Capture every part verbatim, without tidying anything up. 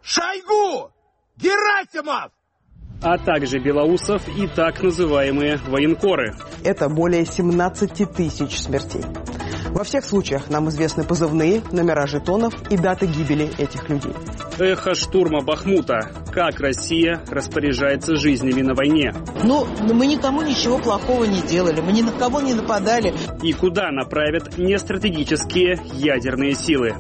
Шойгу! Герасимов! А также Белоусов и так называемые военкоры. Это более семнадцати тысяч смертей. Во всех случаях нам известны позывные, номера жетонов и даты гибели этих людей. Эхо штурма Бахмута. Как Россия распоряжается жизнями на войне. Ну, мы никому ничего плохого не делали, мы ни на кого не нападали. И куда направят нестратегические ядерные силы.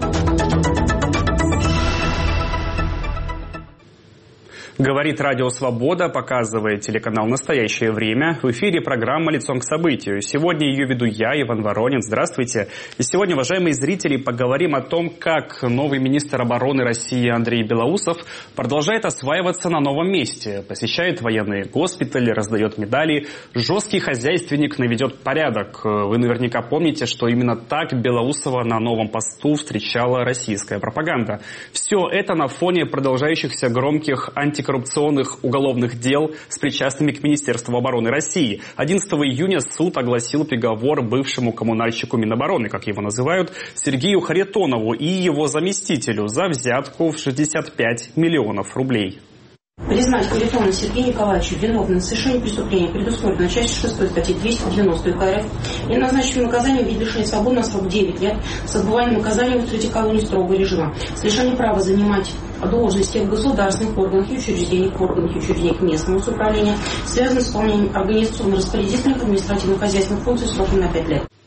Говорит Радио Свобода, показывает телеканал «Настоящее время». В эфире программа «Лицом к событию». Сегодня ее веду я, Иван Воронин. Здравствуйте. И сегодня, уважаемые зрители, поговорим о том, как новый министр обороны России Андрей Белоусов продолжает осваиваться на новом месте. Посещает военные госпитали, раздает медали. Жесткий хозяйственник наведет порядок. Вы наверняка помните, что именно так Белоусова на новом посту встречала российская пропаганда. Все это на фоне продолжающихся громких антикоррупционных коррупционных уголовных дел с причастными к Министерству обороны России. одиннадцатого июня суд огласил приговор бывшему коммунальщику Минобороны, как его называют, Сергею Харитонову и его заместителю за взятку в шестьдесят пять миллионов рублей. Признать Харитонова Сергея Николаевича виновным в совершении преступления, предусмотрено частью шестой статьи двести девяносто УК РФ, и назначить наказание в виде лишения свободы на срок девять лет с отбыванием наказания в устройстве колонии строгого режима, с лишением права занимать должности в государственных органах и учреждениях, органах и учреждениях местного самоуправления, связанных с выполнением организационно-распорядительных административно-хозяйственных функций сроком на пять лет.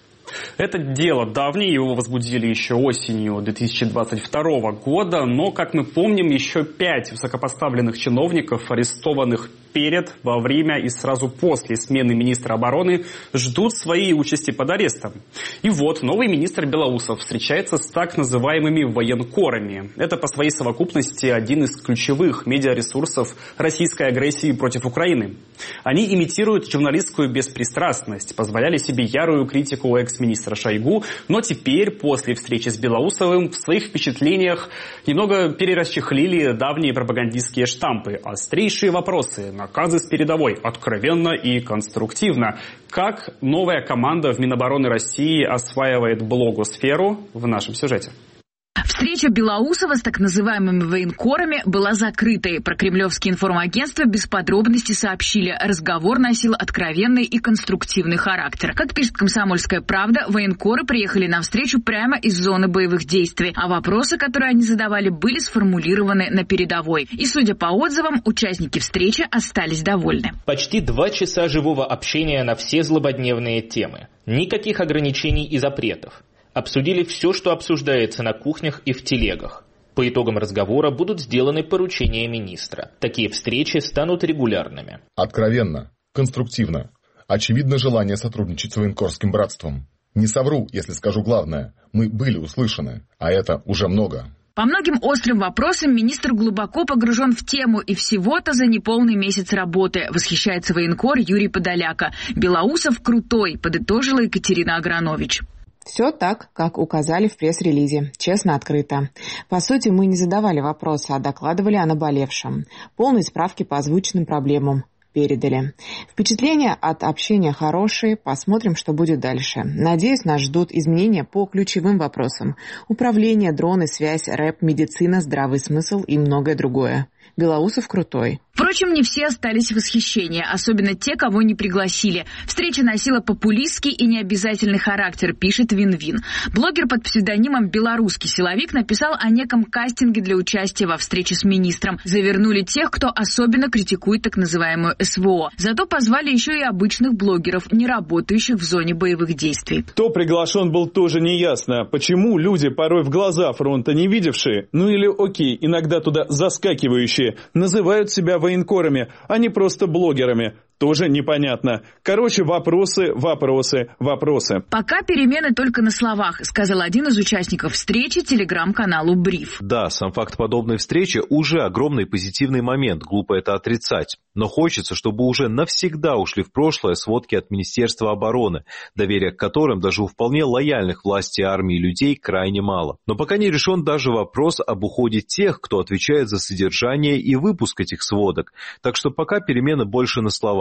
Это дело давнее, его возбудили еще осенью две тысячи двадцать второго года, но, как мы помним, еще пять высокопоставленных чиновников, арестованных перед, во время и сразу после смены министра обороны, ждут своей участи под арестом. И вот новый министр Белоусов встречается с так называемыми военкорами. Это по своей совокупности один из ключевых медиаресурсов российской агрессии против Украины. Они имитируют журналистскую беспристрастность, позволяли себе ярую критику экс-министра Шойгу, но теперь, после встречи с Белоусовым, в своих впечатлениях немного перерасчехлили давние пропагандистские штампы. Острейшие вопросы, наказы с передовой, откровенно и конструктивно. Как новая команда в Минобороны России осваивает блогосферу, в нашем сюжете. Встреча Белоусова с так называемыми военкорами была закрытой. Прокремлевские информагентства без подробностей сообщили, разговор носил откровенный и конструктивный характер. Как пишет «Комсомольская правда», военкоры приехали на встречу прямо из зоны боевых действий, а вопросы, которые они задавали, были сформулированы на передовой. И, судя по отзывам, участники встречи остались довольны. Почти два часа живого общения на все злободневные темы. Никаких ограничений и запретов. Обсудили все, что обсуждается на кухнях и в телегах. По итогам разговора будут сделаны поручения министра. Такие встречи станут регулярными. Откровенно, конструктивно. Очевидно желание сотрудничать с военкорским братством. Не совру, если скажу главное. Мы были услышаны, а это уже много. По многим острым вопросам министр глубоко погружен в тему, и всего-то за неполный месяц работы. Восхищается военкор Юрий Подоляка. Белоусов крутой, подытожила Екатерина Агранович. Все так, как указали в пресс-релизе. Честно, открыто. По сути, мы не задавали вопросы, а докладывали о наболевшем. Полные справки по озвученным проблемам передали. Впечатления от общения хорошие. Посмотрим, что будет дальше. Надеюсь, нас ждут изменения по ключевым вопросам. Управление, дроны, связь, рэп, медицина, здравый смысл и многое другое. Белоусов крутой. Впрочем, не все остались в восхищении, особенно те, кого не пригласили. Встреча носила популистский и необязательный характер, пишет Вин-Вин. Блогер под псевдонимом «Белорусский силовик» написал о неком кастинге для участия во встрече с министром. Завернули тех, кто особенно критикует так называемую эс вэ о. Зато позвали еще и обычных блогеров, не работающих в зоне боевых действий. Кто приглашен был, тоже неясно. Почему люди, порой в глаза фронта не видевшие, ну или окей, иногда туда заскакивающие, называют себя военкорами, а не просто блогерами. Тоже непонятно. Короче, вопросы, вопросы, вопросы. Пока перемены только на словах, сказал один из участников встречи телеграм-каналу «Бриф». Да, сам факт подобной встречи уже огромный позитивный момент, глупо это отрицать. Но хочется, чтобы уже навсегда ушли в прошлое сводки от Министерства обороны, доверия к которым даже у вполне лояльных власти армии людей крайне мало. Но пока не решен даже вопрос об уходе тех, кто отвечает за содержание и выпуск этих сводок. Так что пока перемены больше на словах.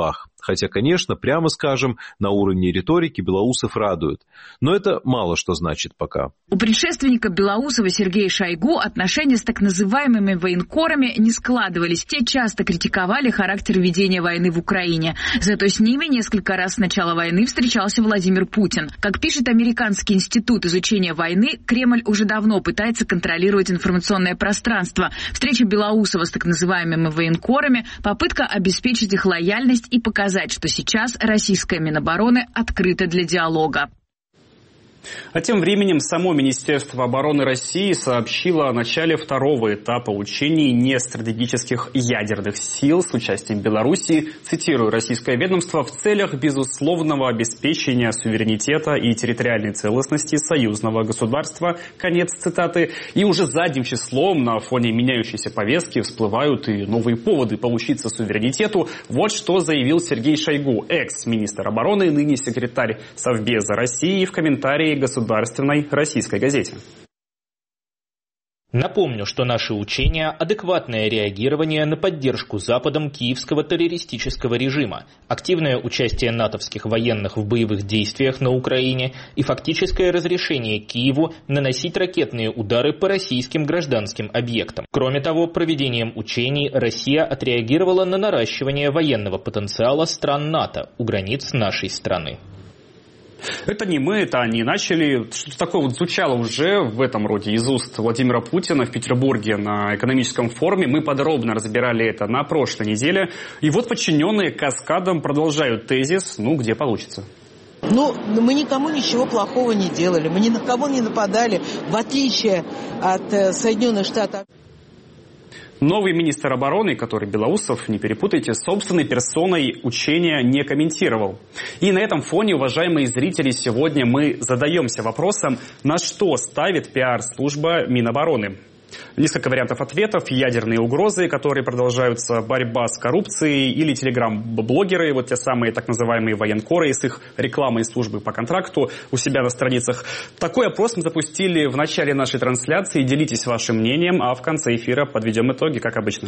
словах. Хотя, конечно, прямо скажем, на уровне риторики Белоусов радует. Но это мало что значит пока. У предшественника Белоусова Сергея Шойгу отношения с так называемыми военкорами не складывались. Те часто критиковали характер ведения войны в Украине. Зато с ними несколько раз с начала войны встречался Владимир Путин. Как пишет Американский институт изучения войны, Кремль уже давно пытается контролировать информационное пространство. Встреча Белоусова с так называемыми военкорами – попытка обеспечить их лояльность и показать, что сейчас российское Минобороны открыто для диалога. А тем временем само Министерство обороны России сообщило о начале второго этапа учений нестратегических ядерных сил с участием Белоруссии, цитирую российское ведомство, в целях безусловного обеспечения суверенитета и территориальной целостности союзного государства, конец цитаты. И уже задним числом на фоне меняющейся повестки всплывают и новые поводы поучиться суверенитету. Вот что заявил Сергей Шойгу, экс-министр обороны, ныне секретарь Совбеза России, в комментарии государственной российской газете. Напомню, что наши учения – адекватное реагирование на поддержку Западом киевского террористического режима, активное участие натовских военных в боевых действиях на Украине и фактическое разрешение Киеву наносить ракетные удары по российским гражданским объектам. Кроме того, проведением учений Россия отреагировала на наращивание военного потенциала стран НАТО у границ нашей страны. Это не мы, это они начали. Что-то такое вот звучало уже в этом роде из уст Владимира Путина в Петербурге на экономическом форуме. Мы подробно разбирали это на прошлой неделе. И вот подчиненные каскадом продолжают тезис, ну, где получится. Ну, мы никому ничего плохого не делали, мы ни на кого не нападали, в отличие от э, Соединенных Штатов. Новый министр обороны, который Белоусов, не перепутайте, собственной персоной учения не комментировал. И на этом фоне, уважаемые зрители, сегодня мы задаемся вопросом, на что ставит пиар-служба Минобороны. Несколько вариантов ответов: ядерные угрозы, которые продолжаются, борьба с коррупцией, или телеграм-блогеры, вот те самые так называемые военкоры с их рекламой службы по контракту у себя на страницах. Такой опрос мы запустили в начале нашей трансляции. Делитесь вашим мнением, а в конце эфира подведем итоги, как обычно.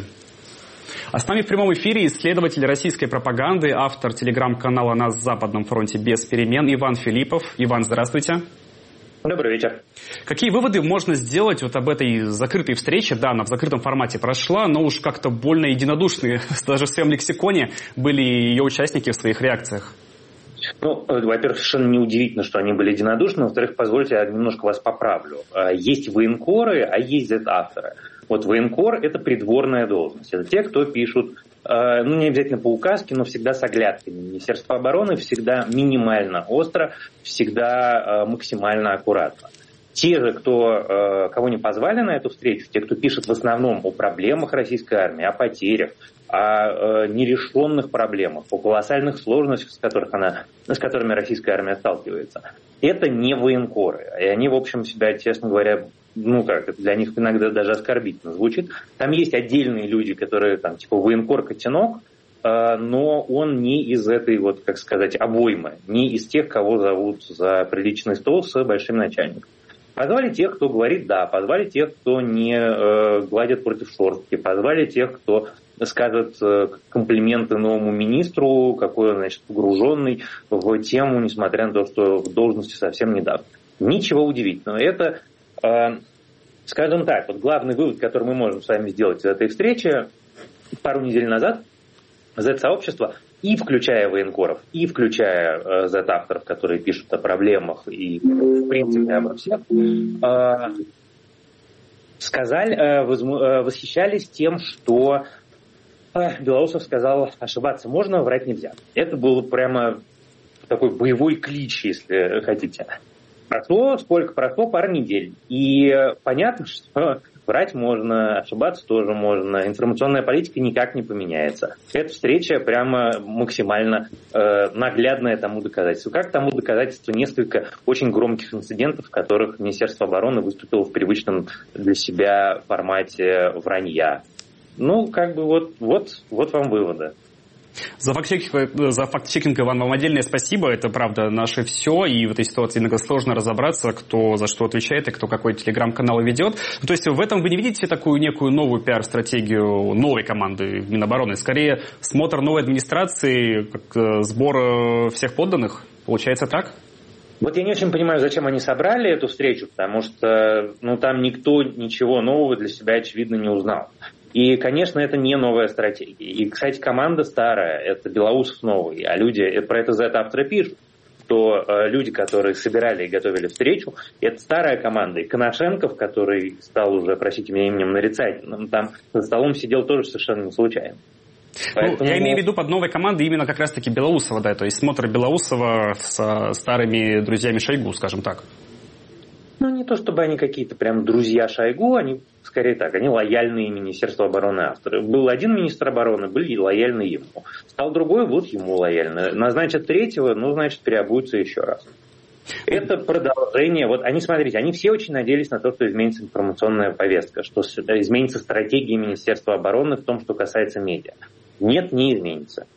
А с нами в прямом эфире исследователь российской пропаганды, автор телеграм-канала «На Западном фронте без перемен» Иван Филиппов. Иван, здравствуйте. Добрый вечер. Какие выводы можно сделать вот об этой закрытой встрече? Да, она в закрытом формате прошла, но уж как-то больно единодушные, даже в своем лексиконе, были ее участники в своих реакциях. Ну, во-первых, совершенно неудивительно, что они были единодушны. Во-вторых, позвольте, я немножко вас поправлю. Есть военкоры, а есть зет-авторы. Вот военкор – это придворная должность. Это те, кто пишут, ну, не обязательно по указке, но всегда с оглядками. Министерство обороны всегда минимально остро, всегда максимально аккуратно. Те же, кто, кого не позвали на эту встречу, те, кто пишет в основном о проблемах российской армии, о потерях, о нерешенных проблемах, о колоссальных сложностях, с, которых она, с которыми российская армия сталкивается, это не военкоры. И они, в общем, себя, честно говоря, ну как, для них иногда даже оскорбительно звучит. Там есть отдельные люди, которые там типа военкор-котенок, но он не из этой, вот, как сказать, обоймы, не из тех, кого зовут за приличный стол с большим начальником. Позвали тех, кто говорит «да», позвали тех, кто не э, гладит против шорстки, позвали тех, кто скажет э, комплименты новому министру, какой он, значит, погруженный в тему, несмотря на то, что в должности совсем недавно. Ничего удивительного. Это, э, скажем так, вот главный вывод, который мы можем с вами сделать из этой встречи, пару недель назад зет-сообщество, и включая военкоров, и включая э, зет-авторов, которые пишут о проблемах и, в принципе, обо всех, э, сказали, э, возму, э, восхищались тем, что э, Белоусов сказал, ошибаться можно, врать нельзя. Это был прямо такой боевой клич, если хотите. Прошло, сколько прошло? Пару недель. И понятно, что врать можно, ошибаться тоже можно. Информационная политика никак не поменяется. Эта встреча прямо максимально э, наглядное тому доказательство. Как тому доказательство несколько очень громких инцидентов, в которых Министерство обороны выступило в привычном для себя формате вранья. Ну, как бы вот, вот, вот вам выводы. За факт-чекинг, за факт-чекинг, Иван, вам отдельное спасибо. Это, правда, наше все. И в этой ситуации иногда сложно разобраться, кто за что отвечает и кто какой телеграм-канал ведет. То есть в этом вы не видите такую некую новую пиар-стратегию новой команды Минобороны? Скорее, смотр новой администрации, как сбор всех подданных? Получается так? Вот я не очень понимаю, зачем они собрали эту встречу, потому что ну, там никто ничего нового для себя, очевидно, не узнал. И, конечно, это не новая стратегия. И, кстати, команда старая, это Белоусов новый, а люди, про это Z-авторы пишут, что э, люди, которые собирали и готовили встречу, это старая команда. И Коношенков, который стал уже, простите меня, именем нарицательным, там за столом сидел тоже совершенно не случайно. Поэтому... Ну, я имею в виду под новой командой именно как раз-таки Белоусова, да, то есть смотр Белоусова со старыми друзьями Шойгу, скажем так. Ну, не то чтобы они какие-то прям друзья Шойгу, они скорее так, они лояльные Министерству обороны авторы. Был один министр обороны, были лояльны ему. Стал другой, вот ему лояльны. Назначат третьего, ну, значит, переобуются еще раз. Это продолжение. Вот они, смотрите, они все очень надеялись на то, что изменится информационная повестка, что изменится стратегия Министерства обороны в том, что касается медиа. Нет, не изменится.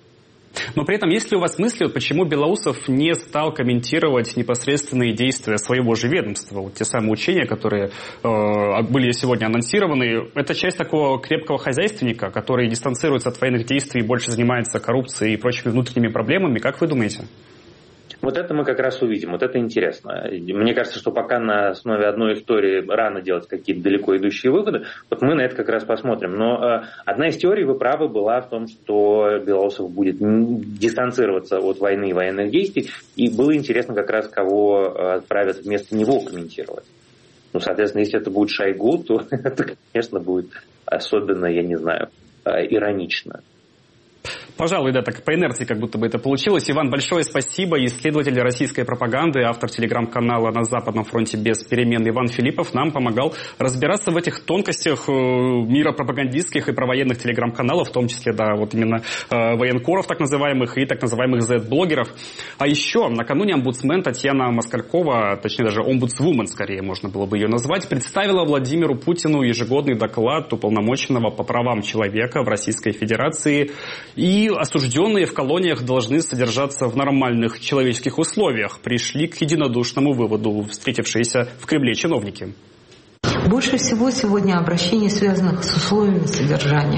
Но при этом, есть ли у вас мысли, почему Белоусов не стал комментировать непосредственные действия своего же ведомства? Вот те самые учения, которые э, были сегодня анонсированы, это часть такого крепкого хозяйственника, который дистанцируется от военных действий и больше занимается коррупцией и прочими внутренними проблемами. Как вы думаете? Вот это мы как раз увидим, вот это интересно. Мне кажется, что пока на основе одной истории рано делать какие-то далеко идущие выводы, вот мы на это как раз посмотрим. Но э, одна из теорий, вы правы, была в том, что Белоусов будет дистанцироваться от войны и военных действий, и было интересно как раз, кого отправят вместо него комментировать. Ну, соответственно, если это будет Шойгу, то это, конечно, будет особенно, я не знаю, иронично. Пожалуй, да, так по инерции как будто бы это получилось. Иван, большое спасибо. Исследователь российской пропаганды, автор телеграм-канала «На Западном фронте без перемен» Иван Филиппов нам помогал разбираться в этих тонкостях мира пропагандистских и провоенных телеграм-каналов, в том числе, да, вот именно э, военкоров так называемых и так называемых зет-блогеров. А еще накануне омбудсмен Татьяна Москалькова, точнее даже омбудсвумен, скорее можно было бы ее назвать, представила Владимиру Путину ежегодный доклад уполномоченного по правам человека в Российской Федерации. И осужденные в колониях должны содержаться в нормальных человеческих условиях. Пришли к единодушному выводу встретившиеся в Кремле чиновники. Больше всего сегодня обращений, связанных с условиями содержания.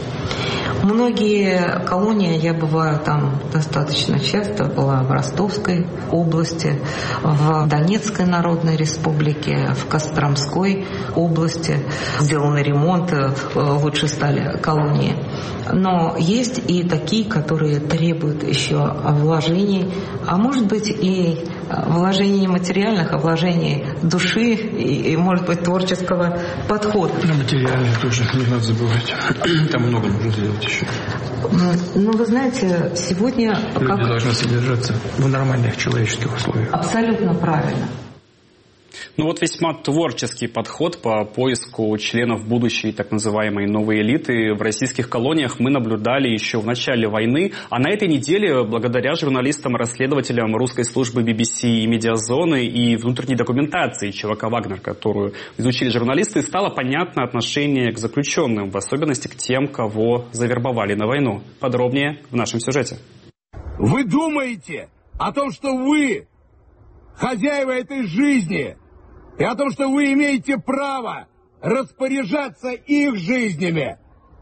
Многие колонии, я бываю там достаточно часто, была в Ростовской области, в Донецкой Народной Республике, в Костромской области. Сделаны ремонты, лучше стали колонии. Но есть и такие, которые требуют еще вложений, а может быть и вложений не материальных, а вложений души и, и может быть, творческого подхода. На материальные тоже не надо забывать. Там много нужно сделать еще. Ну, вы знаете, сегодня... Люди как... должны содержаться в нормальных человеческих условиях. Абсолютно правильно. Ну вот весьма творческий подход по поиску членов будущей так называемой новой элиты в российских колониях мы наблюдали еще в начале войны. А на этой неделе, благодаря журналистам-расследователям русской службы би би си и Медиазоны и внутренней документации ЧВК «Вагнер», которую изучили журналисты, стало понятно отношение к заключенным, в особенности к тем, кого завербовали на войну. Подробнее в нашем сюжете. Вы думаете о том, что вы хозяева этой жизни, и о том, что вы имеете право распоряжаться их жизнями.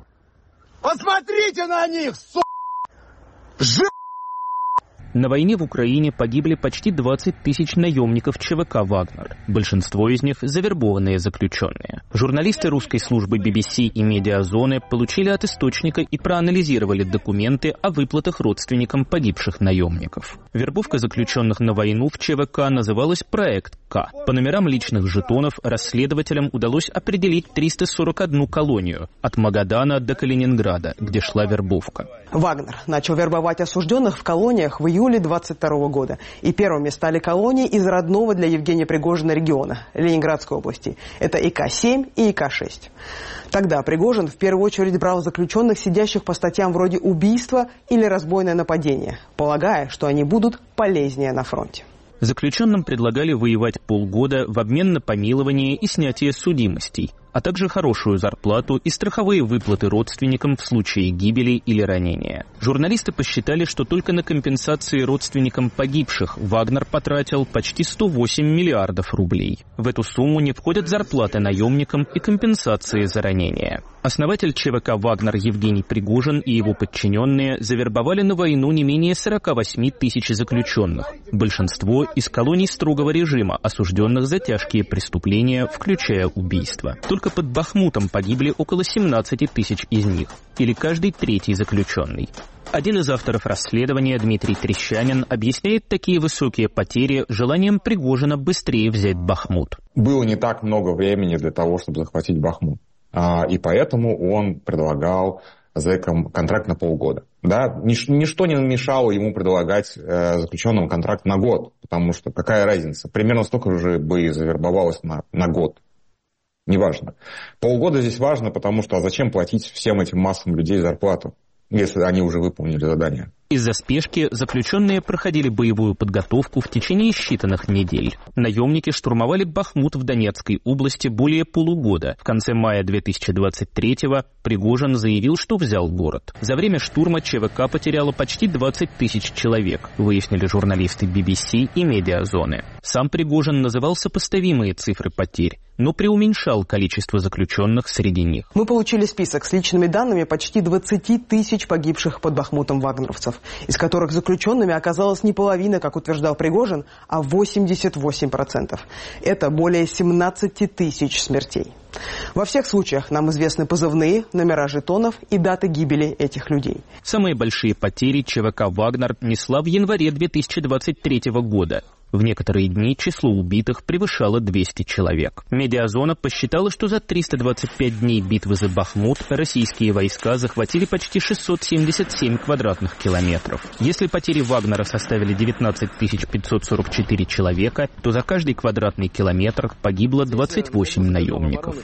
Посмотрите на них, сука! Ж... На войне в Украине погибли почти двадцать тысяч наемников ЧВК «Вагнер». Большинство из них – завербованные заключенные. Журналисты русской службы би би си и Медиазоны получили от источника и проанализировали документы о выплатах родственникам погибших наемников. Вербовка заключенных на войну в ЧВК называлась «Проект К». По номерам личных жетонов расследователям удалось определить триста сорок одну колонию – от Магадана до Калининграда, где шла вербовка. Вагнер начал вербовать осужденных в колониях в июле двадцать второго года. И первыми стали колонии из родного для Евгения Пригожина региона – Ленинградской области. Это И К семь и И К шесть. Тогда Пригожин в первую очередь брал заключенных, сидящих по статьям вроде убийства или разбойное нападение, полагая, что они будут полезнее на фронте. Заключенным предлагали воевать полгода в обмен на помилование и снятие судимостей. а также хорошую зарплату и страховые выплаты родственникам в случае гибели или ранения. Журналисты посчитали, что только на компенсации родственникам погибших Вагнер потратил почти сто восемь миллиардов рублей. В эту сумму не входят зарплаты наемникам и компенсации за ранения. Основатель ЧВК «Вагнер» Евгений Пригожин и его подчиненные завербовали на войну не менее сорок восемь тысяч заключенных. Большинство из колоний строгого режима, осужденных за тяжкие преступления, включая убийства. Только под Бахмутом погибли около семнадцати тысяч из них, или каждый третий заключенный. Один из авторов расследования, Дмитрий Трещанин, объясняет такие высокие потери желанием Пригожина быстрее взять Бахмут. Было не так много времени для того, чтобы захватить Бахмут. И поэтому он предлагал зэкам контракт на полгода. Да? Ничто не мешало ему предлагать заключенным контракт на год, потому что какая разница? Примерно столько же бы и завербовалось на, на год. Неважно. Полгода здесь важно, потому что а зачем платить всем этим массам людей зарплату, если они уже выполнили задание? Из-за спешки заключенные проходили боевую подготовку в течение считанных недель. Наемники штурмовали Бахмут в Донецкой области более полугода. В конце мая две тысячи двадцать третьего Пригожин заявил, что взял город. За время штурма ЧВК потеряло почти двадцать тысяч человек, выяснили журналисты би би си и Медиазоны. Сам Пригожин называл сопоставимые цифры потерь, но преуменьшал количество заключенных среди них. Мы получили список с личными данными почти двадцати тысяч погибших под Бахмутом вагнеровцев, из которых заключенными оказалось не половина, как утверждал Пригожин, а восемьдесят восемь процентов. Это более семнадцати тысяч смертей. Во всех случаях нам известны позывные, номера жетонов и даты гибели этих людей. Самые большие потери ЧВК «Вагнер» несла в январе две тысячи двадцать третьего года. В некоторые дни число убитых превышало двести человек. Медиазона посчитала, что за триста двадцать пять дней битвы за Бахмут российские войска захватили почти шестьсот семьдесят семь квадратных километров. Если потери Вагнера составили девятнадцать тысяч пятьсот сорок четыре человека, то за каждый квадратный километр погибло двадцать восемь наемников.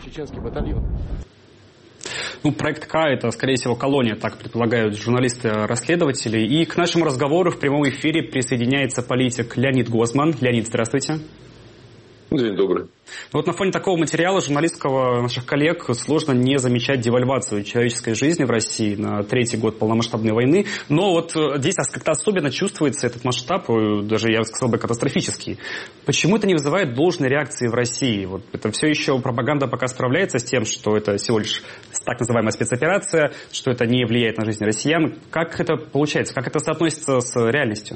Ну, проект К – это, скорее всего, колония, так предполагают журналисты-расследователи. И к нашему разговору в прямом эфире присоединяется политик Леонид Гозман. Леонид, здравствуйте. День добрый. Вот на фоне такого материала журналистского наших коллег сложно не замечать девальвацию человеческой жизни в России на третий год полномасштабной войны. Но вот здесь как-то особенно чувствуется этот масштаб, даже я сказал бы катастрофический. Почему это не вызывает должной реакции в России? Вот это все еще пропаганда пока справляется с тем, что это всего лишь так называемая спецоперация, что это не влияет на жизнь россиян. Как это получается? Как это соотносится с реальностью?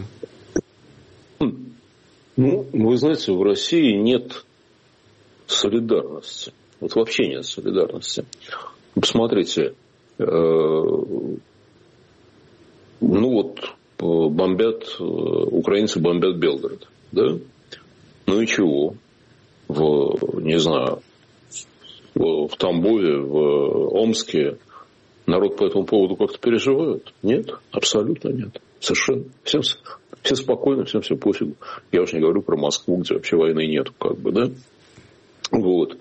Ну, вы знаете, в России нет солидарности. Вот вообще нет солидарности. Посмотрите, э, ну вот бомбят, украинцы бомбят Белгород, да? Ну и чего? В, не знаю, в, в Тамбове, в Омске народ по этому поводу как-то переживает? Нет, абсолютно нет. Совершенно. Всем, все спокойно, всем все пофигу. Я уж не говорю про Москву, где вообще войны нету, как бы, да? Вот.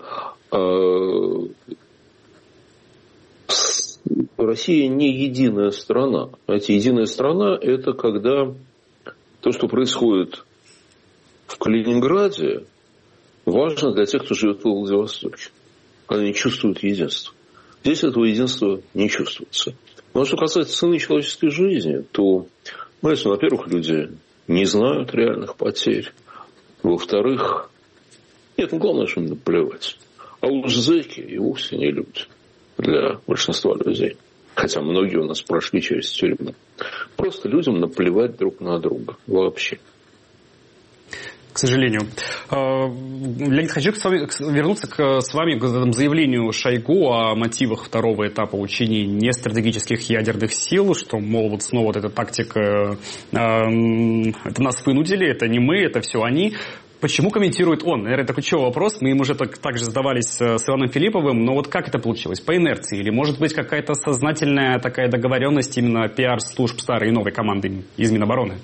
Россия не единая страна. Знаете, единая страна – это когда то, что происходит в Калининграде, важно для тех, кто живет в Владивостоке. Когда они чувствуют единство. Здесь этого единства не чувствуется. Но что касается цены человеческой жизни, то, знаете, во-первых, люди не знают реальных потерь. Во-вторых, нет, ну главное, что им наплевать. А уж зэки и вовсе не люди для большинства людей. Хотя многие у нас прошли через тюрьму. Просто людям наплевать друг на друга вообще. К сожалению. Леонид, хочу вернуться к, с вами к заявлению Шойгу о мотивах второго этапа учений нестратегических ядерных сил, что, мол, вот снова вот эта тактика, э, это нас вынудили, это не мы, это все они. Почему комментирует он? Наверное, это ключевой вопрос. Мы им уже так, так же задавались с Иваном Филипповым, но вот как это получилось? По инерции? Или, может быть, какая-то сознательная такая договоренность именно пиар-служб старой и новой команды из Минобороны?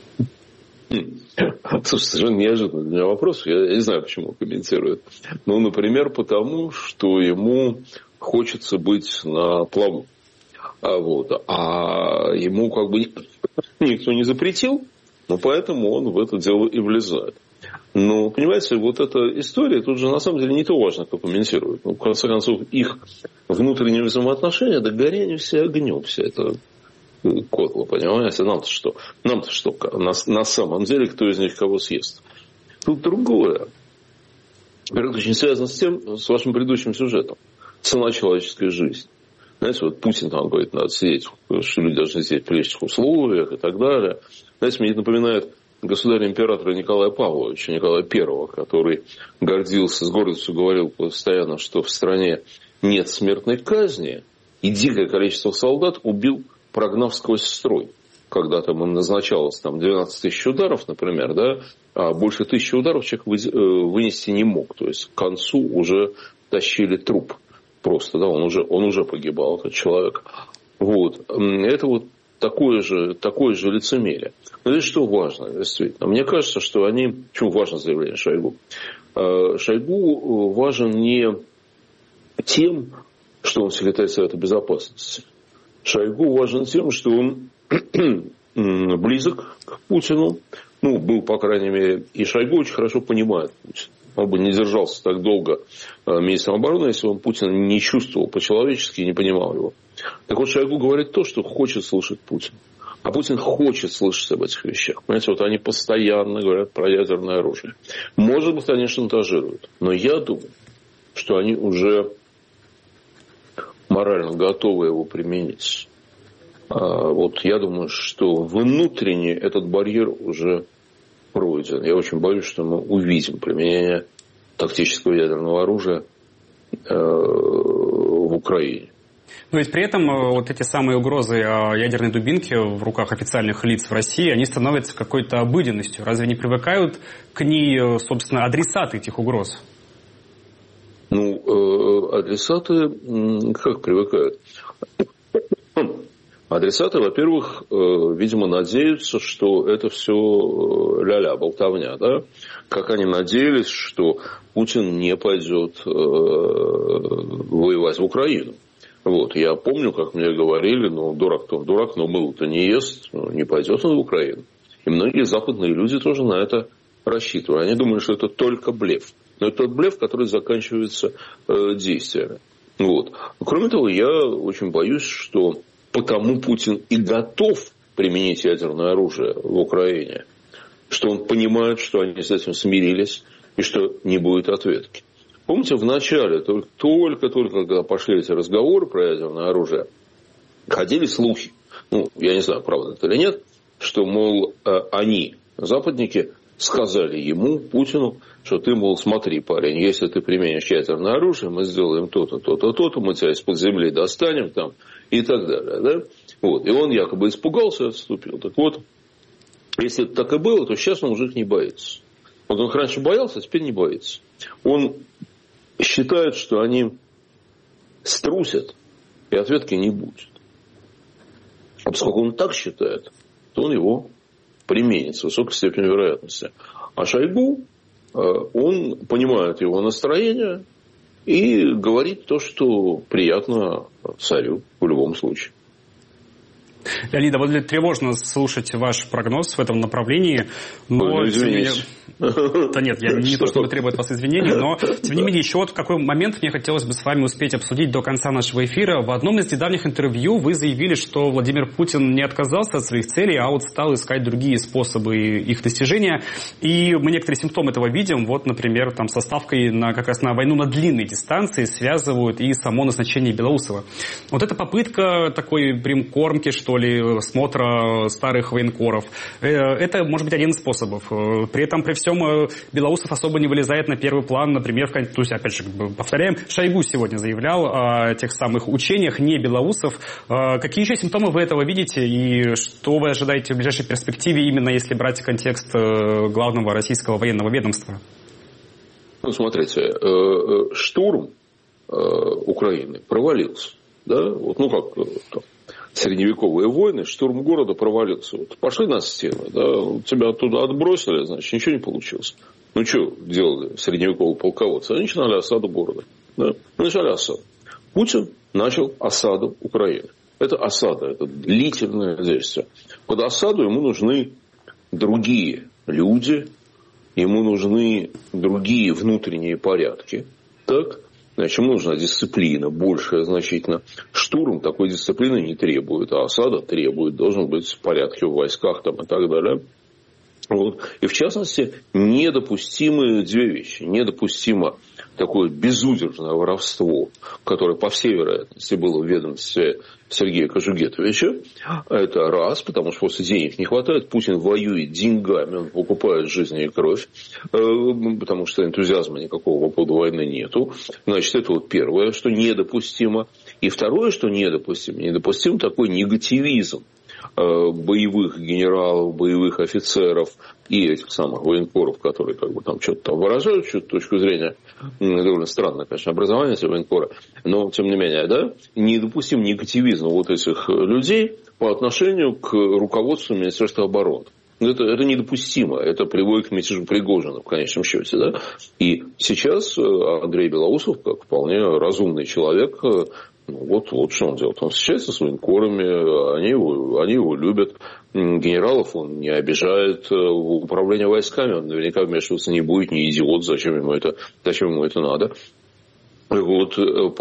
Слушай, совершенно неожиданный для меня вопрос. Я, я не знаю, почему он комментирует. Ну, например, потому, что ему хочется быть на плаву. А, вот, а ему как бы никто не запретил, но поэтому он в это дело и влезает. Ну, понимаете, вот эта история, тут же на самом деле не то важно, кто комментирует. Ну, в конце концов, их внутренние взаимоотношения, да горение все огнем, вся эта котла, понимаете? Нам-то что? Нам-то что? На, на самом деле, кто из них кого съест? Тут другое. Это очень связано с тем, с вашим предыдущим сюжетом. Цена человеческой жизни. Знаете, вот Путин там говорит, надо сидеть, что люди должны сидеть в приличных условиях и так далее. Знаете, мне это напоминает государя-императора Николая Павловича, Николая Первого, который гордился, с гордостью говорил постоянно, что в стране нет смертной казни, и дикое количество солдат убил, прогнав сквозь строй. Когда там им назначалось там, двенадцать тысяч ударов, например, да, а больше тысячи ударов человек вынести не мог. То есть к концу уже тащили труп. Просто, да, он уже, он уже погибал, этот человек. Вот. Это вот такое же, такое же лицемерие. Но здесь что важно, действительно? Мне кажется, что они... Почему важно заявление Шойгу? Шойгу важен не тем, что он секретарь Совета Безопасности. Шойгу важен тем, что он близок к Путину. Ну, был, по крайней мере, и Шойгу очень хорошо понимает Путина. Он бы не держался так долго министром обороны, если он Путина не чувствовал по-человечески и не понимал его. Так вот, Шойгу говорит то, что хочет слышать Путин. А Путин хочет слышать об этих вещах. Понимаете, вот они постоянно говорят про ядерное оружие. Может быть, они шантажируют. Но я думаю, что они уже морально готовы его применить. А вот я думаю, что внутренне этот барьер уже пройден. Я очень боюсь, что мы увидим применение тактического ядерного оружия э, в Украине. Но ведь при этом вот эти самые угрозы ядерной дубинки в руках официальных лиц в России, они становятся какой-то обыденностью. Разве не привыкают к ней, собственно, адресаты этих угроз? Ну, э, адресаты как привыкают? Адресаты, во-первых, видимо, надеются, что это все ля-ля, болтовня, да? Как они надеялись, что Путин не пойдет воевать в Украину. Вот. Я помню, как мне говорили, ну, дурак-то он дурак, но мыло-то не ест, ну, не пойдет он в Украину. И многие западные люди тоже на это рассчитывали. Они думали, что это только блеф. Но это тот блеф, который заканчивается э, действиями. Вот. Кроме того, я очень боюсь, что потому Путин и готов применить ядерное оружие в Украине, что он понимает, что они с этим смирились и что не будет ответки. Помните, в начале, только-только, когда пошли эти разговоры про ядерное оружие, ходили слухи, ну, я не знаю, правда это или нет, что, мол, они, западники, сказали ему, Путину, что ты, мол, смотри, парень, если ты применишь ядерное оружие, мы сделаем то-то, то-то, то-то, мы тебя из-под земли достанем там и так далее. Да? Вот. И он якобы испугался и отступил. Так вот, если это так и было, то сейчас он уже их не боится. Вот он раньше боялся, а теперь не боится. Он считает, что они струсят, и ответки не будет. А поскольку он так считает, то он его применит с высокой степенью вероятности. А Шойгу, он понимает его настроение и говорит то, что приятно царю в любом случае. Леонид, довольно тревожно слушать ваш прогноз в этом направлении. Но, Ой, тем не менее... Да нет, я не то, чтобы требовать вас извинений, но, тем не менее, еще вот в какой момент мне хотелось бы с вами успеть обсудить до конца нашего эфира. В одном из недавних интервью вы заявили, что Владимир Путин не отказался от своих целей, а вот стал искать другие способы их достижения. И мы некоторые симптомы этого видим. Вот, например, там со ставкой на, как раз на войну на длинной дистанции связывают и само назначение Белоусова. Вот эта попытка такой примкормки, что ли, смотра старых военкоров, это может быть один из способов. При этом, при всем, Белоусов особо не вылезает на первый план, например, в, то есть, опять же, повторяем, Шойгу сегодня заявлял о тех самых учениях, не Белоусов. Какие еще симптомы вы этого видите и что вы ожидаете в ближайшей перспективе, именно если брать контекст главного российского военного ведомства? Ну, смотрите, штурм Украины провалился. Да? Вот, ну, как там, средневековые войны, штурм города провалился. Вот, пошли на стены, да, тебя оттуда отбросили, значит, ничего не получилось. Ну, что делали средневековые полководцы? Они начинали осаду города. Да? Начали осаду. Путин начал осаду Украины. Это осада, это длительное действие. Под осаду ему нужны другие люди, ему нужны другие внутренние порядки, так? Значит, ему нужна дисциплина, большая значительно. Штурм такой дисциплины не требует, а осада требует, должен быть порядки в войсках там, и так далее. Вот. И в частности, недопустимы две вещи. Недопустимо такое безудержное воровство, которое, по всей вероятности, было в ведомстве Сергея Кожугетовича. Это раз, потому что после денег не хватает. Путин воюет деньгами, он покупает жизнь и кровь, потому что энтузиазма никакого по поводу войны нету. Значит, это вот первое, что недопустимо. И второе, что недопустимо, недопустим такой негативизм боевых генералов, боевых офицеров и этих самых военкоров, которые как бы там что-то там выражают, что-то точку зрения, довольно странное, конечно, образование этого военкора, но тем не менее, да, недопустим негативизм вот этих людей по отношению к руководству Министерства обороны. Это, это недопустимо, это приводит к мятежу Пригожина в конечном счете, да. И сейчас Андрей Белоусов, как вполне разумный человек, ну, вот, вот что он делает. Он встречается с военкорами, они его, они его любят. Генералов он не обижает. В управлении войсками он наверняка вмешиваться не будет, не идиот, зачем ему это, зачем ему это надо. Вот,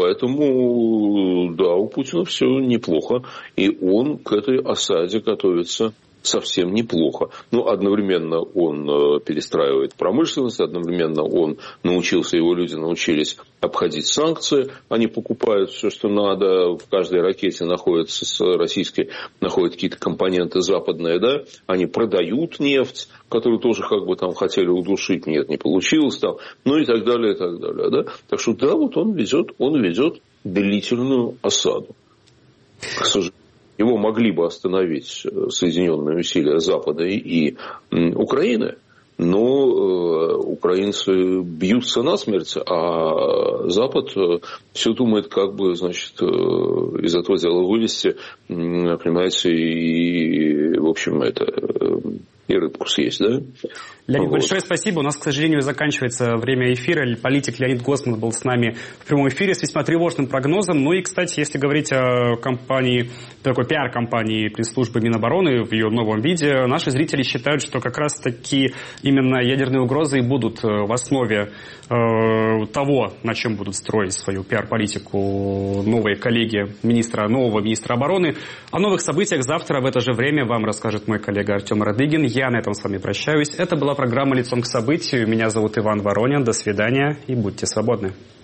поэтому, да, у Путина все неплохо. И он к этой осаде готовится совсем неплохо. Но одновременно он перестраивает промышленность, одновременно он научился, его люди научились обходить санкции, они покупают все, что надо, в каждой ракете находится с российской, находят какие-то компоненты западные, да, они продают нефть, которую тоже как бы там хотели удушить, нет, не получилось там, ну и так далее, и так далее, да. Так что да, вот он ведет, он ведет длительную осаду. К сожалению. Его могли бы остановить соединенные усилия Запада и Украины, но украинцы бьются насмерть, а Запад все думает, как бы, значит, из этого дела вылезти, понимаете, и, в общем, это... и рыбку съесть, да? Леонид, вот. Большое спасибо. У нас, к сожалению, заканчивается время эфира. Политик Леонид Госман был с нами в прямом эфире с весьма тревожным прогнозом. Ну и, кстати, если говорить о компании, такой пиар-компании пресс-службы Минобороны в ее новом виде, наши зрители считают, что как раз-таки именно ядерные угрозы и будут в основе э, того, на чем будут строить свою пиар-политику новые коллеги министра, нового министра обороны. О новых событиях завтра в это же время вам расскажет мой коллега Артем Радыгин. Я на этом с вами прощаюсь. Это была программа «Лицом к событию». Меня зовут Иван Воронин. До свидания и будьте свободны.